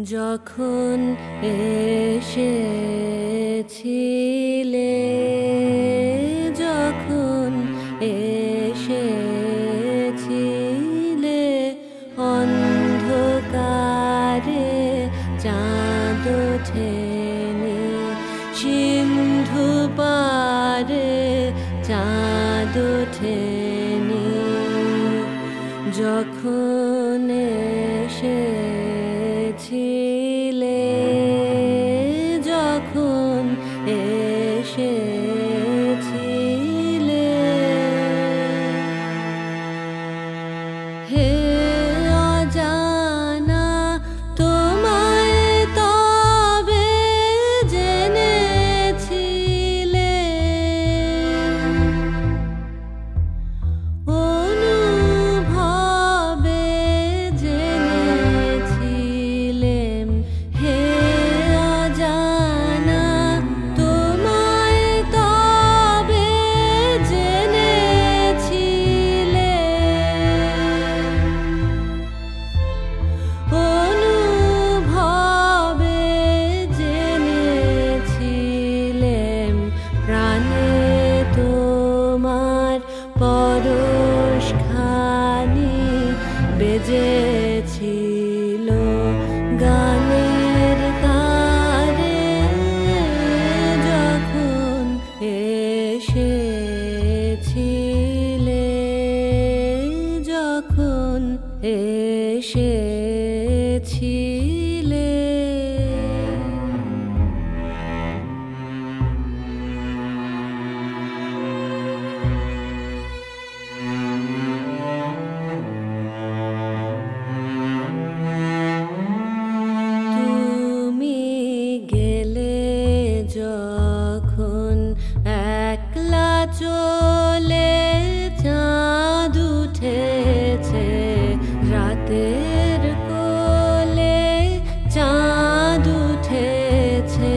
যখন এসেছিলে, যখন এসেছিলে, অন্ধকারে চাঁদ ওঠেনি, সিন্ধু পারে চাঁদ ওঠেনি। যখন এসেছিলে, যখন এসেছিলে, হে অজানা তোমায় তবে জেনেছিলে, অনুভবে জেনেছিলেম। হে অজানা তোমায় তবে জেনেছিলে, অনুভবে জেনেছিলেম। প্রাণে তোমার পরশখানি বেজেছিল গানের তারে, যখন এসেছিলে, যখন এসেছিলে। তুমি গেলে যখন একলা চলে, চাঁদ উঠেছে রাতের কোলে, চাঁদ উঠেছে।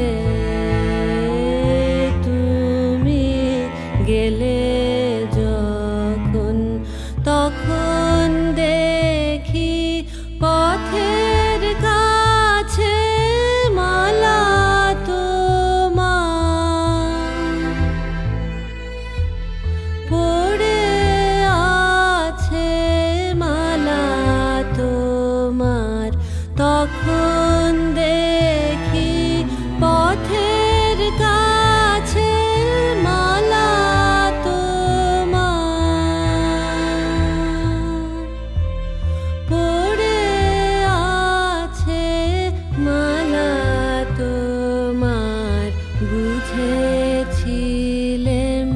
তুমি গেলে যখন, তখন দেখি পথের কাছে মালা তোমার পড়ে আছে, মালা তোমার। তখন দেখি পথের কাছে মালা তোমার পড়ে আছে, মালা তোমার। বুঝেছিলেম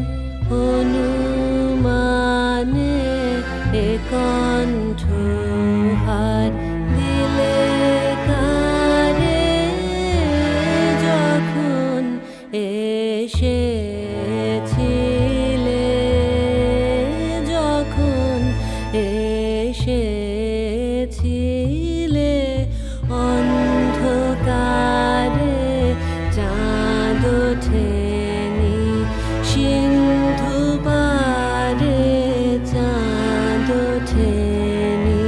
অনুমানে এ কণ্ঠহার দিলে কারে, যখন এসেছিলে, যখন এসেছিলে, অন্ধকারে চাঁদ ওঠেনি, সিন্ধু পারে চাঁদ ওঠেনি।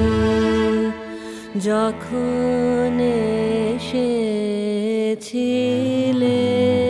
যখন এসেছিলে।